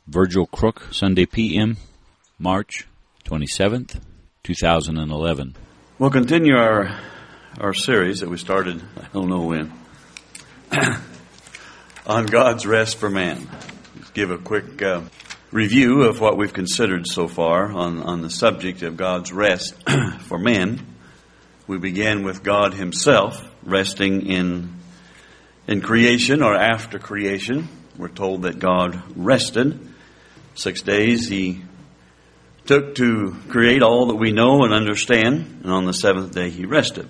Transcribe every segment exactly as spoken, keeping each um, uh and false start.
Virgil Crook, Sunday P M, March twenty-seventh, two thousand eleven. We'll continue our our series that we started, I don't know when, on God's rest for man. Let's give a quick uh, review of what we've considered so far on, on the subject of God's rest for man. We began with God Himself resting in in creation or after creation. We're told that God rested. Six days He took to create all that we know and understand, and on the seventh day He rested.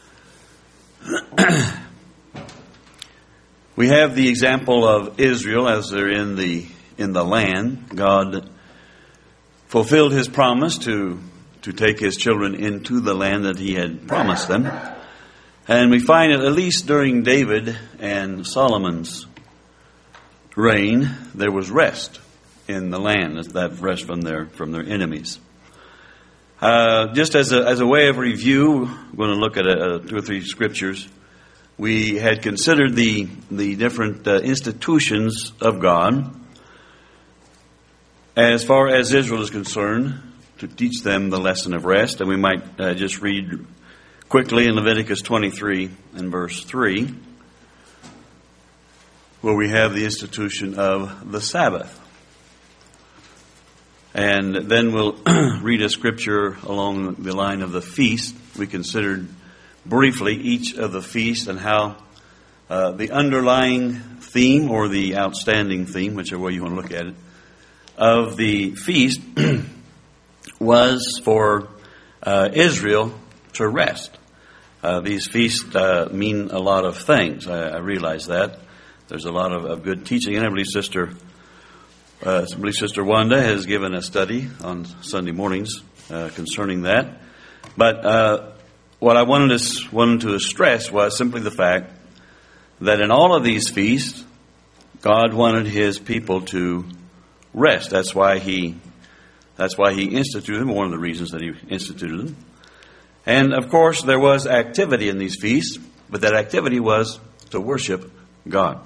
We have the example of Israel as they're in the in the land. God fulfilled His promise to to take His children into the land that He had promised them. And we find that at least during David and Solomon's reign, there was rest in the land, that rest from their from their enemies. Uh, just as a as a way of review, we're going to look at a, a two or three scriptures. We had considered the the different uh, institutions of God as far as Israel is concerned, to teach them the lesson of rest. And we might uh, just read quickly in Leviticus twenty-three and verse three, where we have the institution of the Sabbath. And then we'll read a scripture along the line of the feast. We considered briefly each of the feasts and how uh, the underlying theme, or the outstanding theme, whichever way you want to look at it, of the feast was for uh, Israel to rest. Uh, these feasts uh, mean a lot of things. I, I realize that. There's a lot of, of good teaching, and I believe Sister uh, I believe Sister Wanda has given a study on Sunday mornings uh, concerning that. But uh, what I wanted to wanted to stress was simply the fact that in all of these feasts, God wanted His people to rest. That's why He that's why He instituted them. One of the reasons that He instituted them. And of course, there was activity in these feasts, but that activity was to worship God.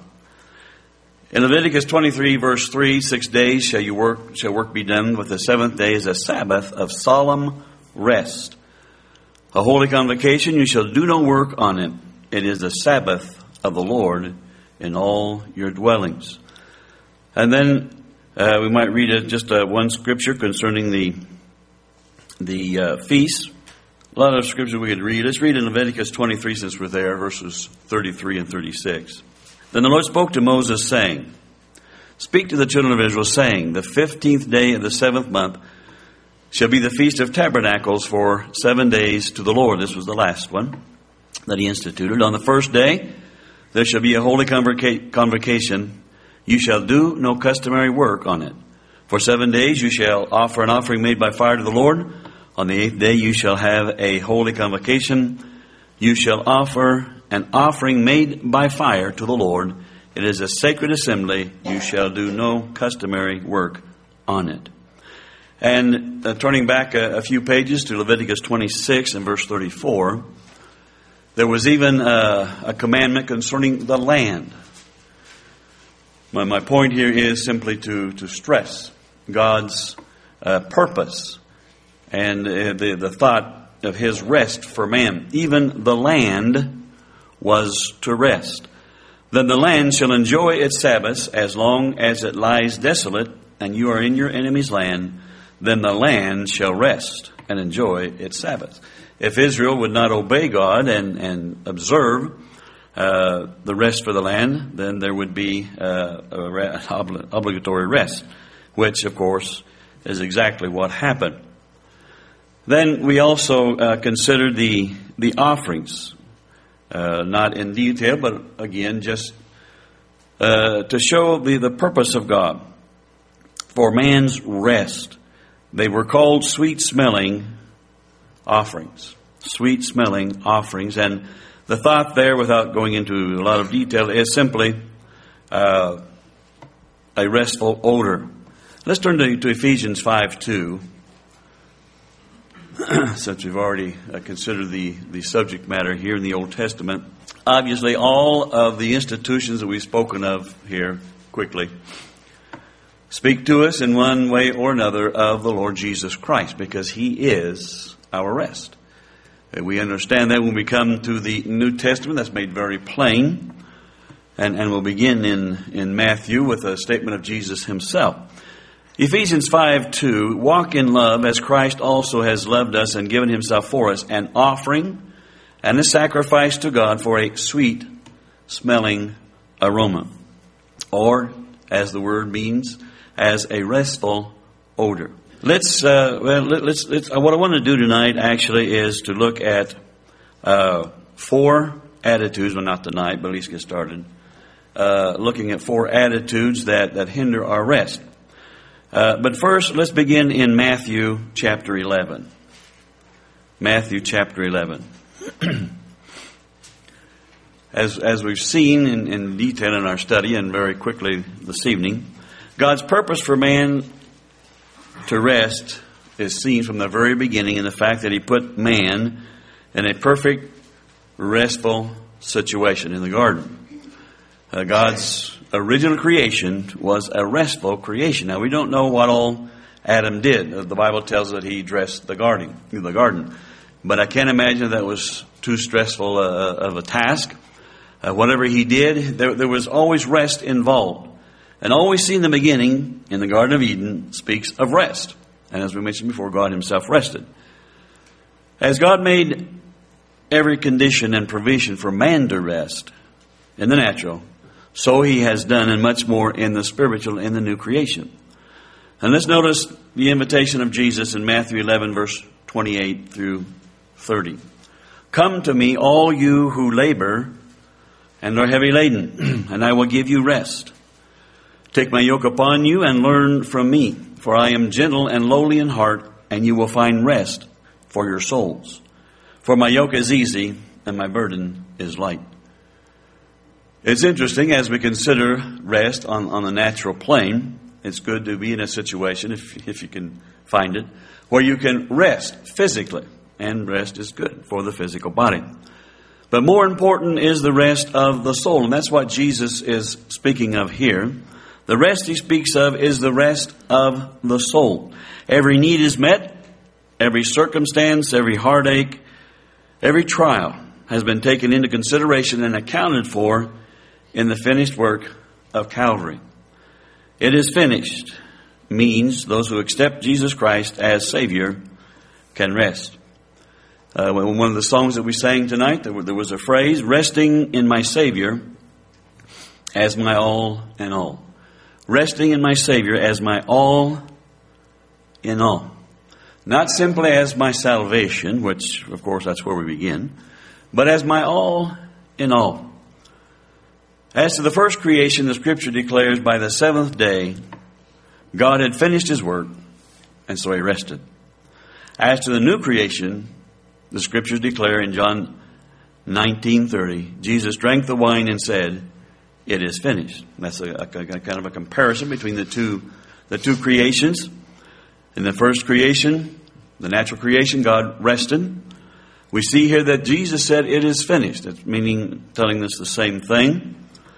In Leviticus twenty-three, verse three, six days shall you work, shall work be done, but the seventh day is a Sabbath of solemn rest. A holy convocation, you shall do no work on it. It is the Sabbath of the Lord in all your dwellings. And then uh, we might read a, just uh, one scripture concerning the the uh, feast. A lot of scripture we could read. Let's read in Leviticus twenty-three, since we're there, verses thirty-three and thirty-six. Then the Lord spoke to Moses, saying, Speak to the children of Israel, saying, The fifteenth day of the seventh month shall be the Feast of Tabernacles for seven days to the Lord. This was the last one that He instituted. On the first day there shall be a holy convoca- convocation. You shall do no customary work on it. For seven days you shall offer an offering made by fire to the Lord. On the eighth day you shall have a holy convocation. You shall offer an offering made by fire to the Lord. It is a sacred assembly. You shall do no customary work on it. And uh, turning back a, a few pages to Leviticus twenty-six and verse thirty-four, there was even uh, a commandment concerning the land. My, my point here is simply to, to stress God's uh, purpose and uh, the, the thought of His rest for man. Even the land was to rest. Then the land shall enjoy its Sabbaths as long as it lies desolate, and you are in your enemy's land. Then the land shall rest and enjoy its Sabbath. If Israel would not obey God and, and observe uh, the rest for the land, then there would be uh, a re- obli- obligatory rest, which, of course, is exactly what happened. Then we also uh, considered the the offerings, uh, not in detail, but again, just uh, to show the, the purpose of God for man's rest. They were called sweet-smelling offerings. Sweet-smelling offerings. And the thought there, without going into a lot of detail, is simply uh, a restful odor. Let's turn to, to Ephesians five two. Since we've already uh, considered the, the subject matter here in the Old Testament. Obviously, all of the institutions that we've spoken of here quickly speak to us in one way or another of the Lord Jesus Christ, because He is our rest. And we understand that when we come to the New Testament, that's made very plain. And, and we'll begin in, in Matthew with a statement of Jesus Himself. Ephesians five two, walk in love as Christ also has loved us and given Himself for us, an offering and a sacrifice to God for a sweet smelling aroma. Or, as the word means, as a restful odor. Let's, uh, well, let's, let's, uh, what I want to do tonight actually is to look at uh, four attitudes, well not tonight, but at least get started. Uh, looking at four attitudes that, that hinder our rest. Uh, but first, let's begin in Matthew chapter eleven. Matthew chapter eleven. as as we've seen in, in detail in our study, and very quickly this evening, God's purpose for man to rest is seen from the very beginning in the fact that He put man in a perfect, restful situation in the garden. Uh, God's original creation was a restful creation. Now, we don't know what all Adam did. The Bible tells us that he dressed the garden, the garden. But I can't imagine that was too stressful uh, of a task. Uh, whatever he did, there, there was always rest involved. And all we see in the beginning, in the Garden of Eden, speaks of rest. And as we mentioned before, God Himself rested. As God made every condition and provision for man to rest in the natural, so He has done, and much more in the spiritual, in the new creation. And let's notice the invitation of Jesus in Matthew eleven, verse twenty-eight through thirty. Come to me, all you who labor and are heavy laden, and I will give you rest. Take my yoke upon you and learn from me, for I am gentle and lowly in heart, and you will find rest for your souls. For my yoke is easy and my burden is light. It's interesting as we consider rest on, on the natural plane. It's good to be in a situation, if, if you can find it, where you can rest physically. And rest is good for the physical body. But more important is the rest of the soul. And that's what Jesus is speaking of here. The rest He speaks of is the rest of the soul. Every need is met. Every circumstance, every heartache, every trial has been taken into consideration and accounted for in the finished work of Calvary. It is finished means those who accept Jesus Christ as Savior can rest. Uh, one of the songs that we sang tonight, there was a phrase, resting in my Savior as my all in all. Resting in my Savior as my all in all. Not simply as my salvation, which of course that's where we begin, but as my all in all. As to the first creation, the Scripture declares by the seventh day, God had finished His work, and so He rested. As to the new creation, the Scriptures declare in John nineteen thirty, Jesus drank the wine and said, it is finished. That's a, a, a kind of a comparison between the two, the two creations. In the first creation, the natural creation, God rested. We see here that Jesus said, it is finished. It's meaning, telling us the same thing.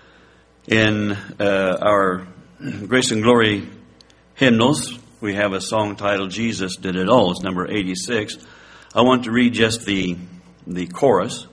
In uh, our Grace and Glory hymnals, we have a song titled, Jesus Did It All. It's number eighty-six. I want to read just the, the chorus.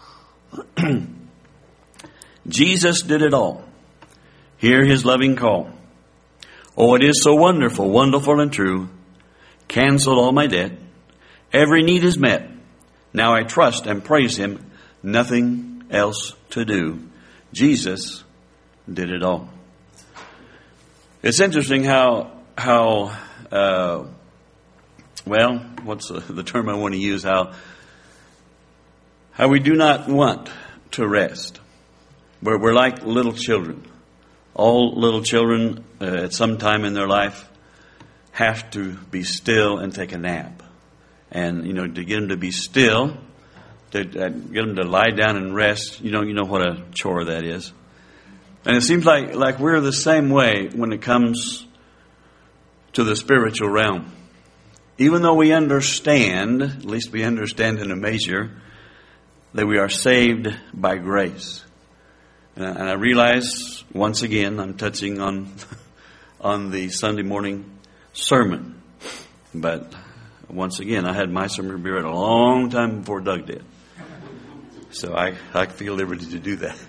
Jesus did it all. Hear His loving call. Oh, it is so wonderful, wonderful and true. Canceled all my debt. Every need is met. Now I trust and praise Him. Nothing else to do. Jesus did it all. It's interesting how, how uh, well, what's the, the term I want to use? How, how we do not want to rest. We're, we're like little children. All little children uh, at some time in their life have to be still and take a nap. And, you know, to get them to be still, to uh, get them to lie down and rest, you know, you know what a chore that is. And it seems like, like we're the same way when it comes to the spiritual realm. Even though we understand, at least we understand in a measure, that we are saved by grace. And I, and I realize, once again, I'm touching on on the Sunday morning sermon. But once again, I had my sermon read a long time before Doug did. So I, I feel liberty to do that.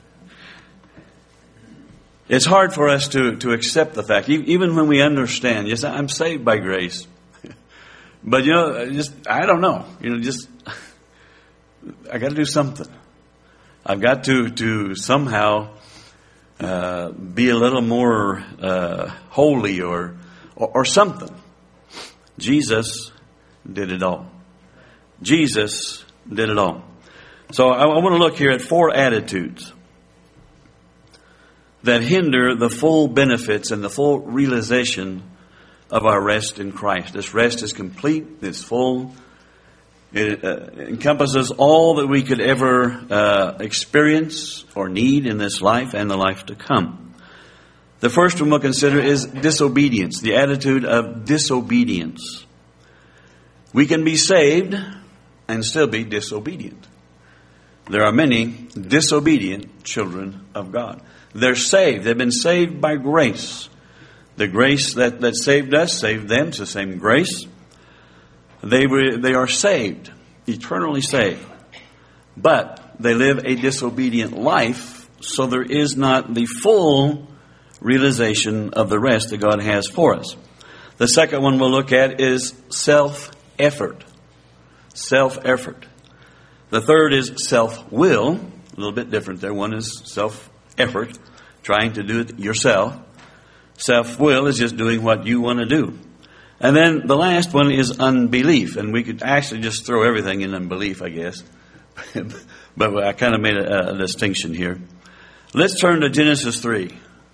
It's hard for us to, to accept the fact, even when we understand, yes, I'm saved by grace. But, you know, just, I don't know. You know, just, I got to do something. I've got to, to somehow uh, be a little more uh, holy or, or, or something. Jesus did it all. Jesus did it all. So I, I want to look here at four attitudes that hinder the full benefits and the full realization of our rest in Christ. This rest is complete, it's full, it uh, encompasses all that we could ever uh, experience or need in this life and the life to come. The first one we'll consider is disobedience, the attitude of disobedience. We can be saved and still be disobedient. There are many disobedient children of God. They're saved. They've been saved by grace. The grace that, that saved us, saved them. It's the same grace. They were, they are saved, eternally saved. But they live a disobedient life, so there is not the full realization of the rest that God has for us. The second one we'll look at is self-effort. Self-effort. The third is self-will. A little bit different there. One is self-effort, trying to do it yourself. Self-will is just doing what you want to do. And then the last one is unbelief. And we could actually just throw everything in unbelief, I guess. But I kind of made a, a distinction here. Let's turn to Genesis three.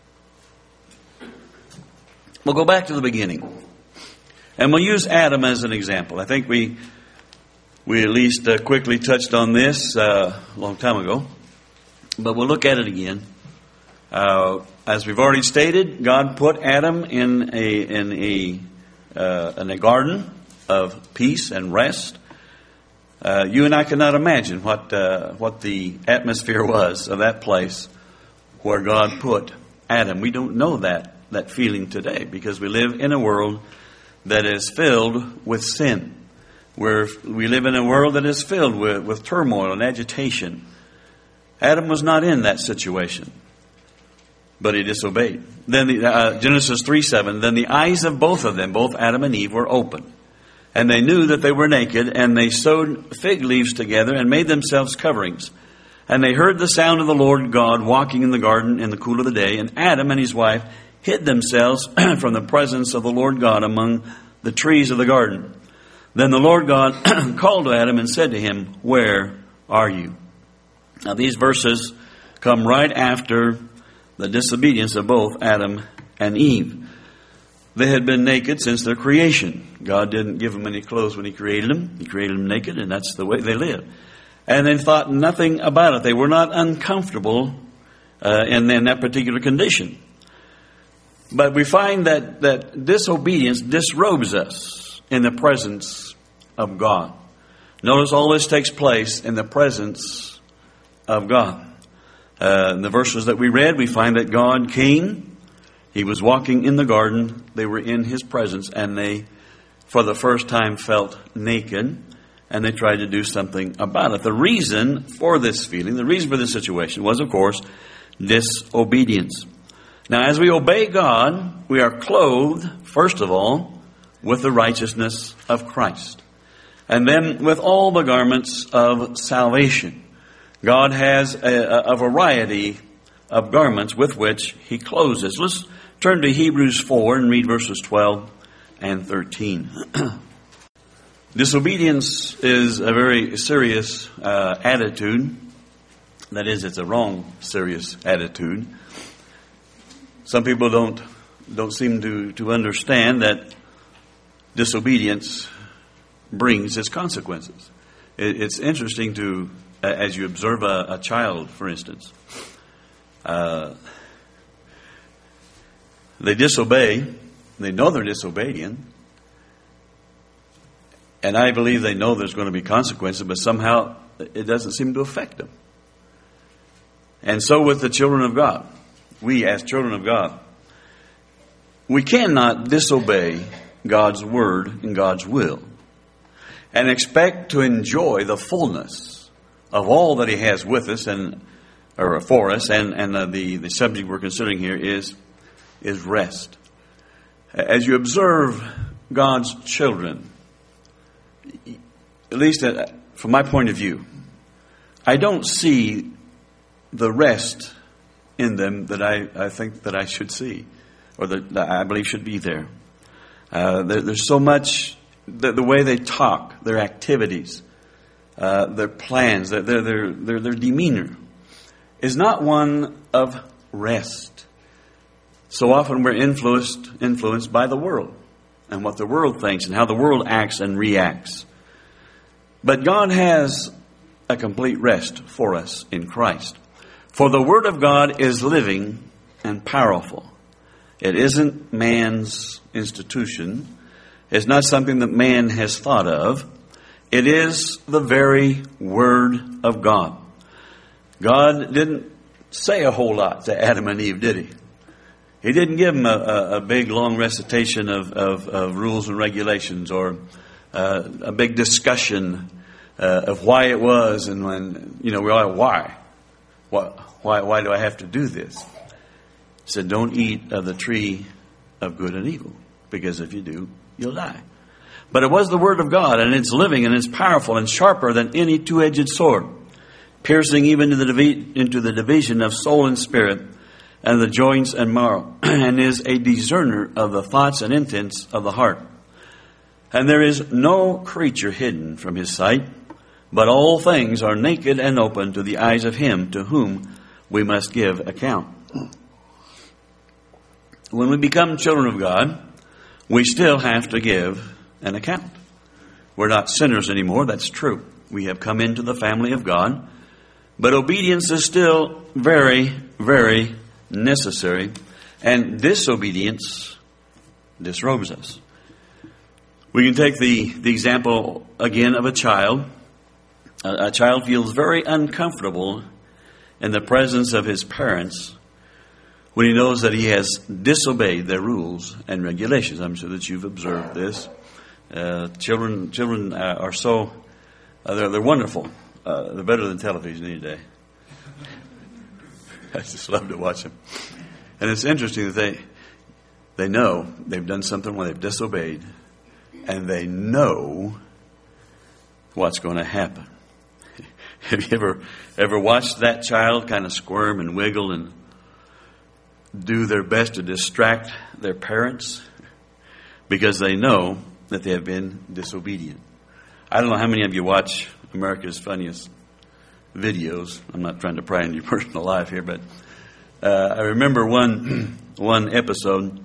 We'll go back to the beginning. And we'll use Adam as an example. I think we we at least uh, quickly touched on this uh, a long time ago. But we'll look at it again. Uh, as we've already stated, God put Adam in a in a uh, in a garden of peace and rest. Uh, you and I cannot imagine what uh, what the atmosphere was of that place where God put Adam. We don't know that that feeling today because we live in a world that is filled with sin. Where we live in a world that is filled with, with turmoil and agitation. Adam was not in that situation, but he disobeyed. Then the, uh, Genesis three seven, then the eyes of both of them, both Adam and Eve, were open. And they knew that they were naked, and they sewed fig leaves together and made themselves coverings. And they heard the sound of the Lord God walking in the garden in the cool of the day. And Adam and his wife hid themselves from the presence of the Lord God among the trees of the garden. Then the Lord God called to Adam and said to him, "Where are you?" Now these verses come right after the disobedience of both Adam and Eve. They had been naked since their creation. God didn't give them any clothes when He created them. He created them naked, and that's the way they lived. And they thought nothing about it. They were not uncomfortable uh, in, in that particular condition. But we find that, that disobedience disrobes us in the presence of God. Notice all this takes place in the presence of God. Uh, in the verses that we read, we find that God came. He was walking in the garden. They were in His presence, and they, for the first time, felt naked, and they tried to do something about it. The reason for this feeling, the reason for this situation was, of course, disobedience. Now, as we obey God, we are clothed, first of all, with the righteousness of Christ. And then with all the garments of salvation. God has a, a variety of garments with which He clothes us. Let's turn to Hebrews four and read verses twelve and thirteen. Disobedience is a very serious uh, attitude. That is, it's a wrong, serious attitude. Some people don't don't seem to, to understand that disobedience brings its consequences. It, it's interesting to, uh, as you observe a, a child, for instance, uh, they disobey, they know they're disobedient, and I believe they know there's going to be consequences, but somehow it doesn't seem to affect them. And so with the children of God, we as children of God, we cannot disobey God's word and God's will and expect to enjoy the fullness of all that He has with us and or for us. And, and uh, the, the subject we're considering here is, is rest. As you observe God's children, at least from my point of view, I don't see the rest in them that I, I think that I should see, or that, that I believe should be there. Uh, there. There's so much, the, the way they talk, their activities, uh, their plans, their, their, their, their demeanor is not one of rest. So often we're influenced, influenced by the world and what the world thinks and how the world acts and reacts. But God has a complete rest for us in Christ. For the Word of God is living and powerful. It isn't man's institution. It's not something that man has thought of. It is the very Word of God. God didn't say a whole lot to Adam and Eve, did He? He didn't give them a, a, a big, long recitation of, of, of rules and regulations or uh, a big discussion uh, of why it was and when, you know, we're all, why? Why, why, why do I have to do this? He said, don't eat of the tree of good and evil, because if you do, you'll die. But it was the Word of God, and it's living and it's powerful and sharper than any two-edged sword, piercing even to the divi- into the division of soul and spirit and the joints and marrow, and is a discerner of the thoughts and intents of the heart. And there is no creature hidden from His sight, but all things are naked and open to the eyes of Him to whom we must give account. When we become children of God, we still have to give an account. We're not sinners anymore, that's true. We have come into the family of God. But obedience is still very, very necessary. And disobedience disrobes us. We can take the, the example again of a child. A, a child feels very uncomfortable in the presence of his parents when he knows that he has disobeyed their rules and regulations. I'm sure that you've observed this. Uh, children children uh, are so, uh, they're, they're wonderful. Uh, they're better than television any day. I just love to watch them. And it's interesting that they they know they've done something when they've disobeyed, and they know what's going to happen. Have you ever ever watched that child kind of squirm and wiggle and do their best to distract their parents? Because they know that they have been disobedient. I don't know how many of you watch America's Funniest Videos. I'm not trying to pry into your personal life here, but uh, I remember one one episode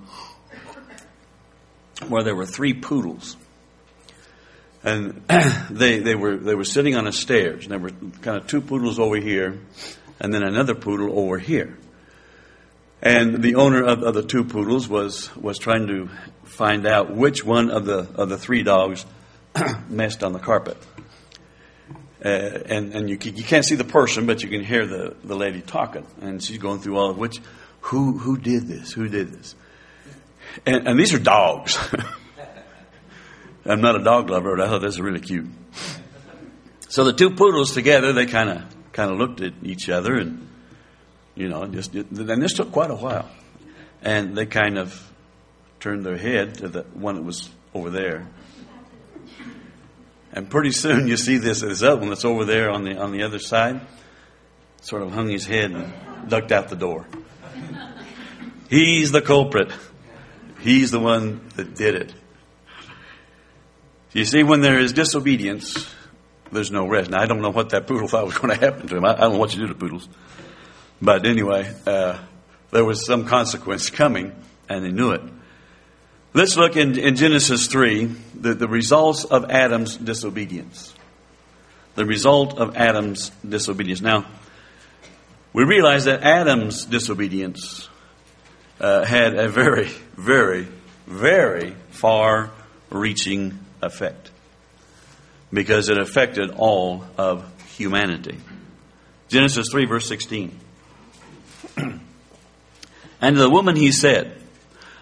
where there were three poodles, and they they were they were sitting on the stairs, and there were kind of two poodles over here, and then another poodle over here. And the owner of, of the two poodles was was trying to find out which one of the of the three dogs messed on the carpet. Uh, and and you you can't see the person, but you can hear the, the lady talking, and she's going through all of which, who who did this? Who did this? And, and these are dogs. I'm not a dog lover, but I thought this was really cute. So the two poodles together, they kind of kind of looked at each other, and you know, just and this took quite a while, and they kind of turned their head to the one that was over there. And pretty soon you see this, this other one that's over there on the on the other side, sort of hung his head and ducked out the door. He's the culprit. He's the one that did it. You see, when there is disobedience, there's no rest. Now, I don't know what that poodle thought was going to happen to him. I, I don't know what you do to poodles. But anyway, uh, there was some consequence coming, and they knew it. Let's look in, in Genesis three, the, the results of Adam's disobedience. The result of Adam's disobedience. Now, we realize that Adam's disobedience uh, had a very, very, very far-reaching effect, because it affected all of humanity. Genesis three, verse sixteen. And to the woman he said,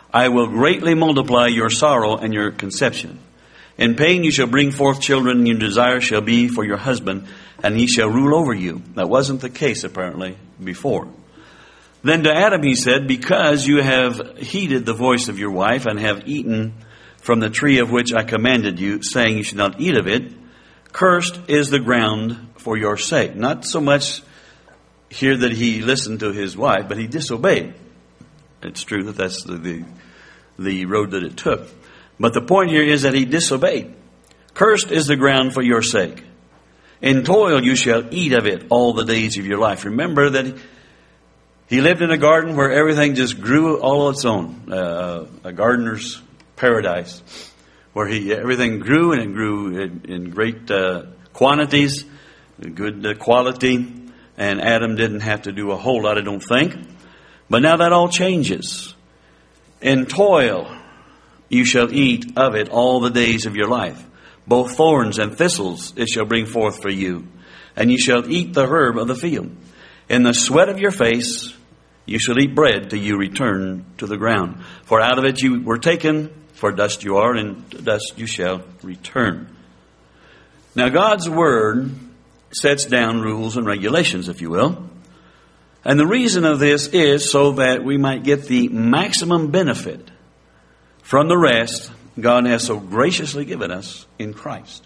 I will greatly multiply your sorrow and your conception. In pain you shall bring forth children, and your desire shall be for your husband, and he shall rule over you. That wasn't the case, apparently, before. Then to Adam he said, because you have heeded the voice of your wife, and have eaten from the tree of which I commanded you, saying you should not eat of it, cursed is the ground for your sake. Not so much here that he listened to his wife, but he disobeyed. It's true that that's the, the, the road that it took. But the point here is that he disobeyed. Cursed is the ground for your sake. In toil you shall eat of it all the days of your life. Remember that he lived in a garden where everything just grew all on its own. Uh, a gardener's paradise. Where he everything grew, and it grew in, in great uh, quantities, good uh, quality. And Adam didn't have to do a whole lot, I don't think. But now that all changes. In toil you shall eat of it all the days of your life. Both thorns and thistles it shall bring forth for you. And you shall eat the herb of the field. In the sweat of your face you shall eat bread till you return to the ground. For out of it you were taken, for dust you are, and to dust you shall return. Now God's Word sets down rules and regulations, if you will. And the reason of this is so that we might get the maximum benefit from the rest God has so graciously given us in Christ.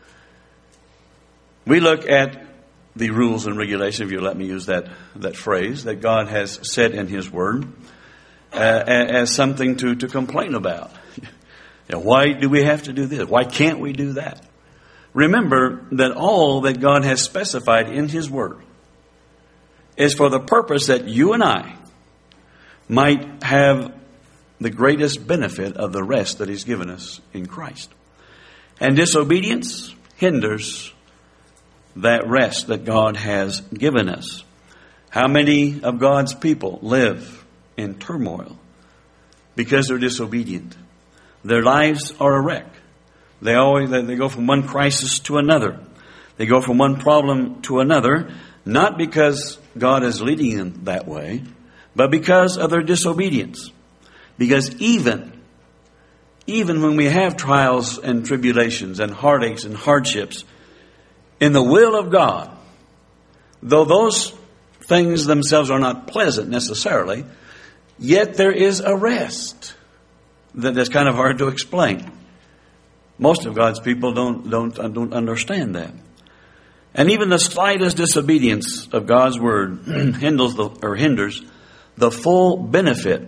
We look at the rules and regulations, if you let me use that, that phrase, that God has set in His Word uh, as something to, to complain about. You know, why do we have to do this? Why can't we do that? Remember that all that God has specified in His Word is for the purpose that you and I might have the greatest benefit of the rest that He's given us in Christ. And disobedience hinders that rest that God has given us. How many of God's people live in turmoil because they're disobedient? Their lives are a wreck. They always they go from one crisis to another. They go from one problem to another, not because God is leading them that way, but because of their disobedience. Because even, even when we have trials and tribulations and heartaches and hardships, in the will of God, though those things themselves are not pleasant necessarily, yet there is a rest that is kind of hard to explain. Most of God's people don't, don't, don't understand that. And even the slightest disobedience of God's Word hinders the, or hinders the full benefit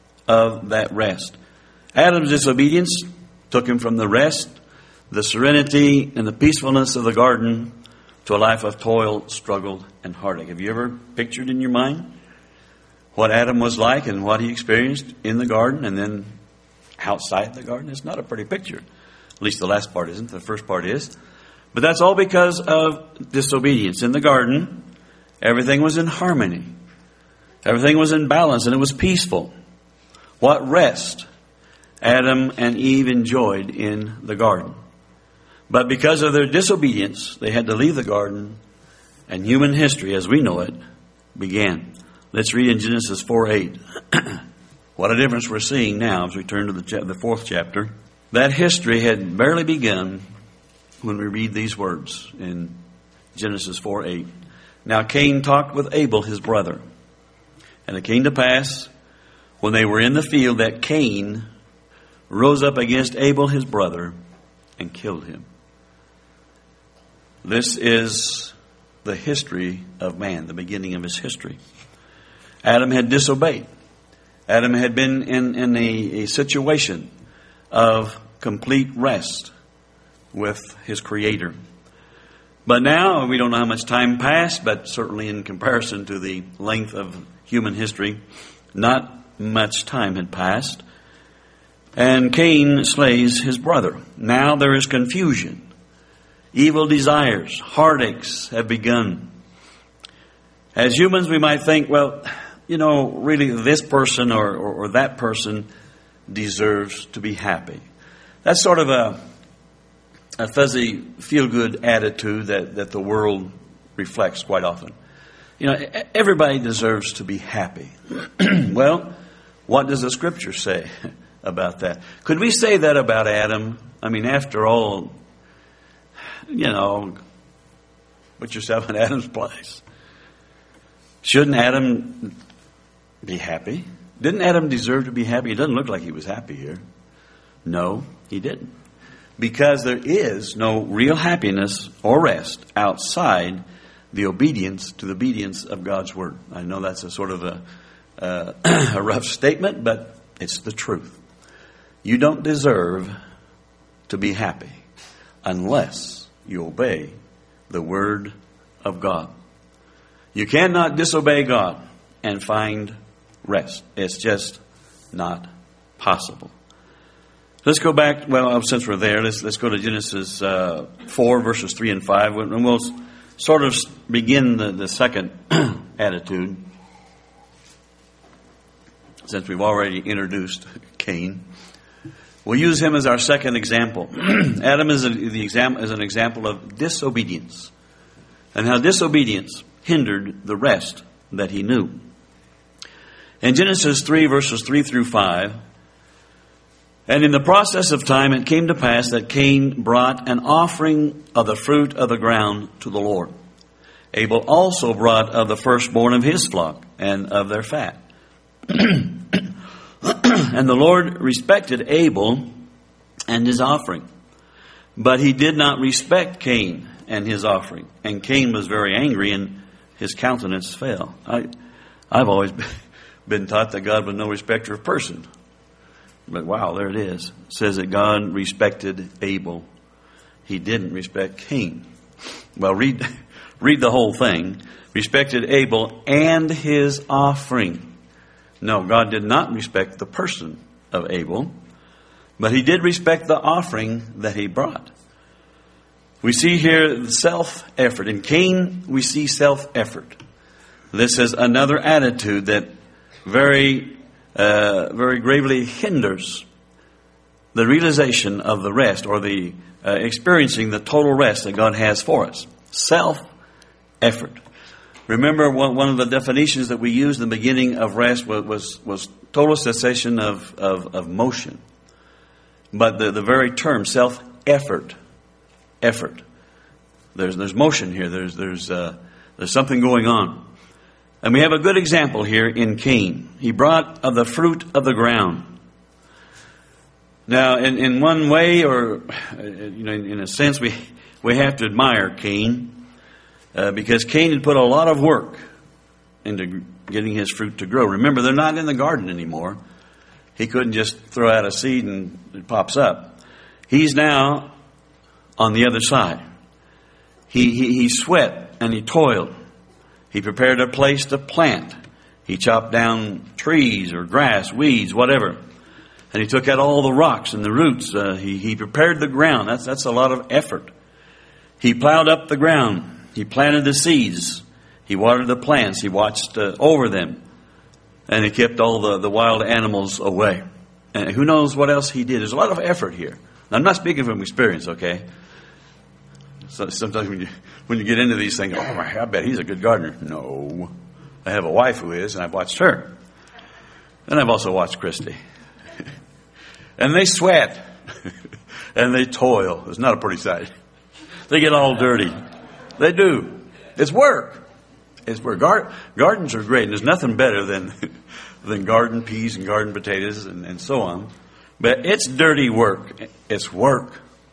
of that rest. Adam's disobedience took him from the rest, the serenity, and the peacefulness of the garden to a life of toil, struggle, and heartache. Have you ever pictured in your mind what Adam was like and what he experienced in the garden and then outside the garden? It's not a pretty picture. At least the last part isn't. The first part is. But that's all because of disobedience. In the garden, everything was in harmony. Everything was in balance, and it was peaceful. What rest Adam and Eve enjoyed in the garden. But because of their disobedience, they had to leave the garden, and human history, as we know it, began. Let's read in Genesis four eight. What a difference we're seeing now as we turn to the, cha- the fourth chapter. That history had barely begun when we read these words in Genesis four eight. Now Cain talked with Abel his brother. And it came to pass, when they were in the field, that Cain rose up against Abel his brother and killed him. This is the history of man, the beginning of his history. Adam had disobeyed. Adam had been in, in a, a situation of complete rest with his Creator. But now, we don't know how much time passed, but certainly in comparison to the length of human history, not much time had passed. And Cain slays his brother. Now there is confusion. Evil desires, heartaches have begun. As humans, we might think, well, you know, really this person or, or, or that person deserves to be happy. That's sort of a, a fuzzy, feel-good attitude that, that the world reflects quite often. You know, everybody deserves to be happy. Well, What does the Scripture say about that? Could we say that about Adam? I mean, after all, you know, put yourself in Adam's place. Shouldn't Adam be happy? Didn't Adam deserve to be happy? It doesn't look like he was happy here. No, he didn't. Because there is no real happiness or rest outside the obedience to the obedience of God's Word. I know that's a sort of a, uh, a rough statement, but it's the truth. You don't deserve to be happy unless you obey the Word of God. You cannot disobey God and find rest. It's just not possible. Let's go back, well, since we're there, let's let's go to Genesis uh, four, verses three and five, and we'll sort of begin the, the second attitude, since we've already introduced Cain. We'll use him as our second example. Adam is, a, the exam, is an example of disobedience, and how disobedience hindered the rest that he knew. In Genesis three, verses three through five, and in the process of time it came to pass that Cain brought an offering of the fruit of the ground to the Lord. Abel also brought of the firstborn of his flock and of their fat. And the Lord respected Abel and his offering, but he did not respect Cain and his offering. And Cain was very angry, and his countenance fell. I, I've always been taught that God was no respecter of person. But wow, there it is. It says that God respected Abel. He didn't respect Cain. Well, read, read the whole thing. Respected Abel and his offering. No, God did not respect the person of Abel, but he did respect the offering that he brought. We see here self-effort. In Cain, we see self-effort. This is another attitude that very, uh, very gravely hinders the realization of the rest, or the uh, experiencing the total rest that God has for us. Self-effort. Remember, one, one of the definitions that we used in the beginning of rest was was, was total cessation of, of, of motion. But the, the very term, self-effort, effort. There's there's motion here. There's there's uh, there's something going on, and we have a good example here in Cain. He brought of the fruit of the ground. Now, in, in one way, or you know, in, in a sense, we we have to admire Cain uh, because Cain had put a lot of work into getting his fruit to grow. Remember, they're not in the garden anymore. He couldn't just throw out a seed and it pops up. He's now on the other side. He, he, he sweat and he toiled. He prepared a place to plant. He chopped down trees or grass, weeds, whatever. And he took out all the rocks and the roots. Uh, he, he prepared the ground. That's, that's a lot of effort. He plowed up the ground. He planted the seeds. He watered the plants. He watched uh, over them. And he kept all the, the wild animals away. And who knows what else he did. There's a lot of effort here. Now, I'm not speaking from experience, okay? So sometimes when you when you get into these things, oh my, I bet he's a good gardener. No. I have a wife who is, and I've watched her. And I've also watched Christy. And they sweat. And they toil. It's not a pretty sight. They get all dirty. They do. It's work. It's work. Gar- gardens are great. And there's nothing better than than garden peas and garden potatoes and, and so on. But it's dirty work. It's work.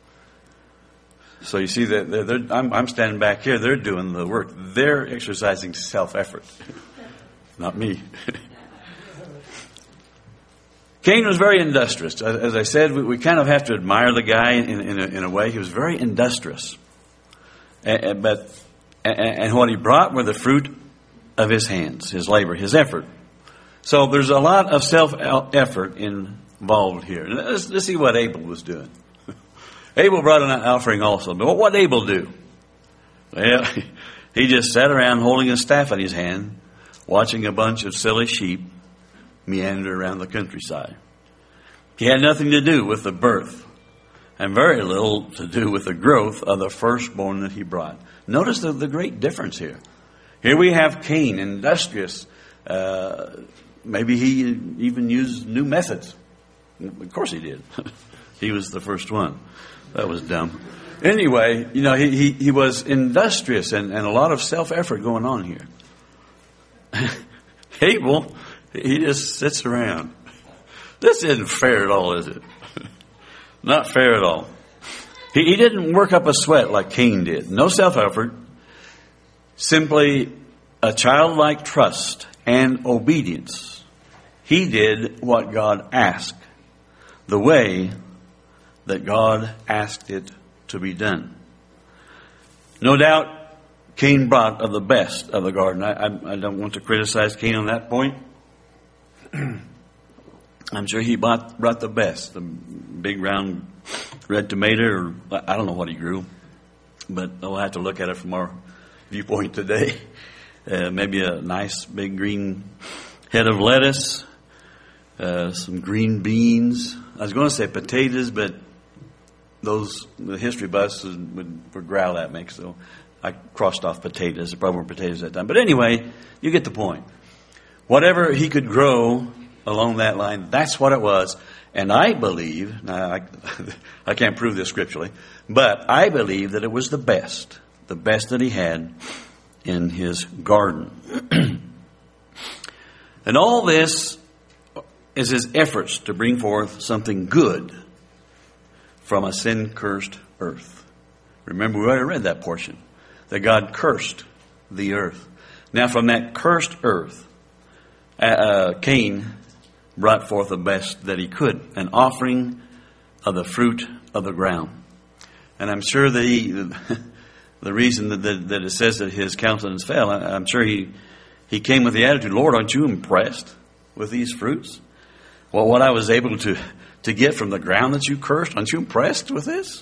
So you see that they're, they're, I'm, I'm standing back here. They're doing the work. They're exercising self-effort. Not me. Cain was very industrious. As, as I said, we, we kind of have to admire the guy in, in, a, in a way. He was very industrious. And, but and, and what he brought were the fruit of his hands, his labor, his effort. So there's a lot of self-effort involved here. Let's, let's see what Abel was doing. Abel brought an offering also. But what did Abel do? Well, he just sat around holding a staff in his hand, watching a bunch of silly sheep meander around the countryside. He had nothing to do with the birth, and very little to do with the growth of the firstborn that he brought. Notice the, the great difference here. Here we have Cain, industrious, uh, maybe he even used new methods. Of course he did. He was the first one. That was dumb. Anyway, you know, he, he, he was industrious and, and a lot of self-effort going on here. Abel, he just sits around. This isn't fair at all, is it? Not fair at all. He, he didn't work up a sweat like Cain did. No self-effort. Simply a childlike trust and obedience. He did what God asked, the way that God asked it to be done. No doubt, Cain brought of the best of the garden. I, I, I don't want to criticize Cain on that point. I'm sure he brought, brought the best. The big round red tomato, or I don't know what he grew. But we'll have to look at it from our viewpoint today. Uh, maybe a nice big green head of lettuce, uh, some green beans. I was going to say potatoes, but those the history buffs would, would growl at me, so I crossed off potatoes. There probably weren't potatoes at that time. But anyway, you get the point. Whatever he could grow along that line, that's what it was. And I believe, now I, I can't prove this scripturally, but I believe that it was the best, the best that he had in his garden. And all this is his efforts to bring forth something good from a sin-cursed earth. Remember, we already read that portion, that God cursed the earth. Now, from that cursed earth, uh, Cain brought forth the best that he could, an offering of the fruit of the ground. And I'm sure that he, the reason that, that, that it says that his countenance fell, I, I'm sure he, he came with the attitude, Lord, aren't you impressed with these fruits? Well, what I was able to, to get from the ground that you cursed, aren't you impressed with this?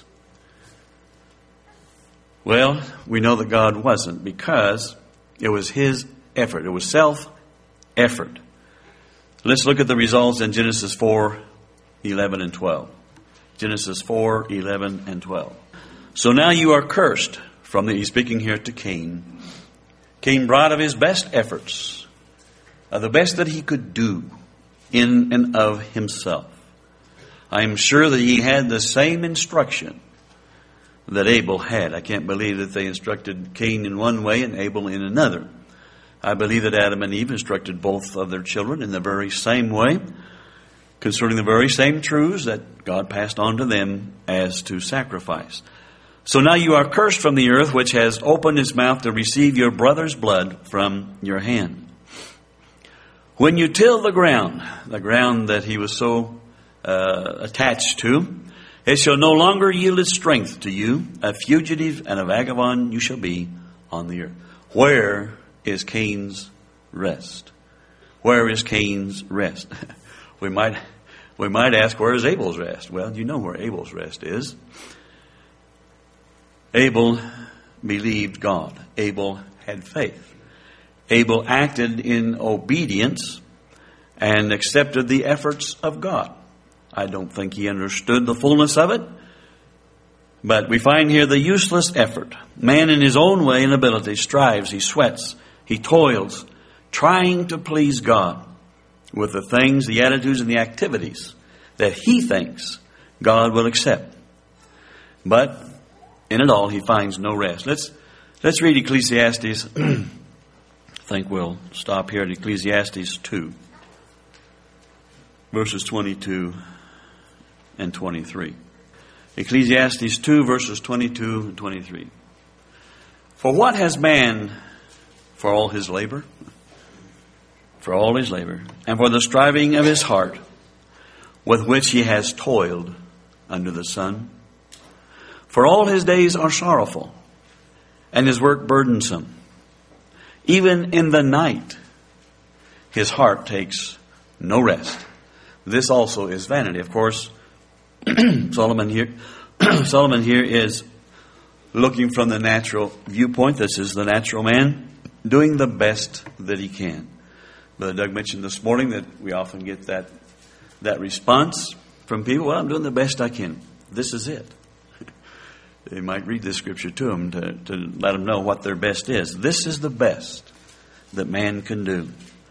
Well, we know that God wasn't, because it was his effort. It was self-effort. Let's look at the results in Genesis four, eleven and twelve. Genesis four, eleven and twelve. So now you are cursed from the, he's speaking here to Cain. Cain brought of his best efforts, of the best that he could do in and of himself. I am sure that he had the same instruction that Abel had. I can't believe that they instructed Cain in one way and Abel in another. I believe that Adam and Eve instructed both of their children in the very same way, concerning the very same truths that God passed on to them as to sacrifice. So now you are cursed from the earth, which has opened its mouth to receive your brother's blood from your hand. When you till the ground, the ground that he was so uh, attached to, it shall no longer yield its strength to you. A fugitive and a vagabond you shall be on the earth. Where is Cain's rest? Where is Cain's rest? we might we might ask, where is Abel's rest? Well, you know where Abel's rest is. Abel believed God. Abel had faith. Abel acted in obedience and accepted the efforts of God. I don't think he understood the fullness of it, but we find here the useless effort. Man in his own way and ability strives, he sweats, he toils, trying to please God with the things, the attitudes, and the activities that he thinks God will accept. But in it all, he finds no rest. Let's let's read Ecclesiastes. I think we'll stop here at Ecclesiastes two, verses twenty-two and twenty-three. Ecclesiastes two, verses twenty-two and twenty-three. For what has man for all his labor? For all his labor, and for the striving of his heart, with which he has toiled under the sun? For all his days are sorrowful, and his work burdensome. Even in the night, his heart takes no rest. This also is vanity. Of course, Solomon here, Solomon here is looking from the natural viewpoint. This is the natural man doing the best that he can. Brother Doug mentioned this morning that we often get that that response from people. Well, I'm doing the best I can. This is it. They might read this scripture to them to, to let them know what their best is. This is the best that man can do.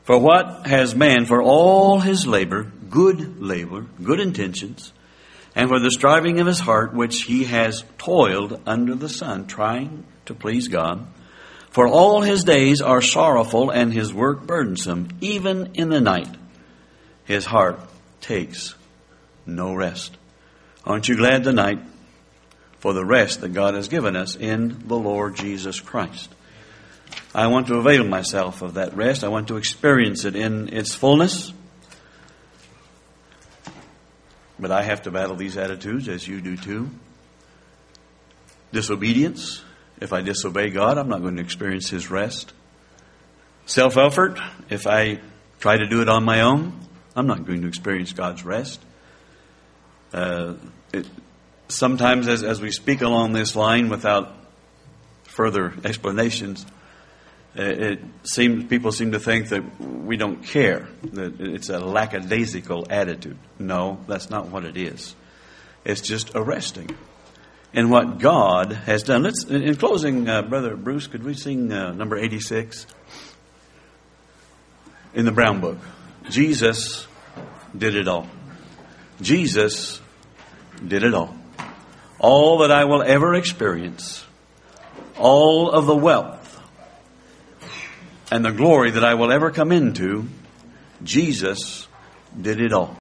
For what has man for all his labor, good labor, good intentions, and for the striving of his heart, which he has toiled under the sun, trying to please God? For all his days are sorrowful, and his work burdensome. Even in the night, his heart takes no rest. Aren't you glad tonight for the rest that God has given us in the Lord Jesus Christ? I want to avail myself of that rest. I want to experience it in its fullness. But I have to battle these attitudes, as you do too. Disobedience. If I disobey God, I'm not going to experience His rest. Self-effort. If I try to do it on my own, I'm not going to experience God's rest. Uh, it, sometimes as, as we speak along this line without further explanations, it seems people seem to think that we don't care, that it's a lackadaisical attitude. No, that's not what it is. It's just a resting in what God has done. Let's, in closing, uh, Brother Bruce, could we sing uh, number eighty-six in the Brown Book? Jesus did it all. Jesus did it all. All that I will ever experience, all of the wealth and the glory that I will ever come into, Jesus did it all.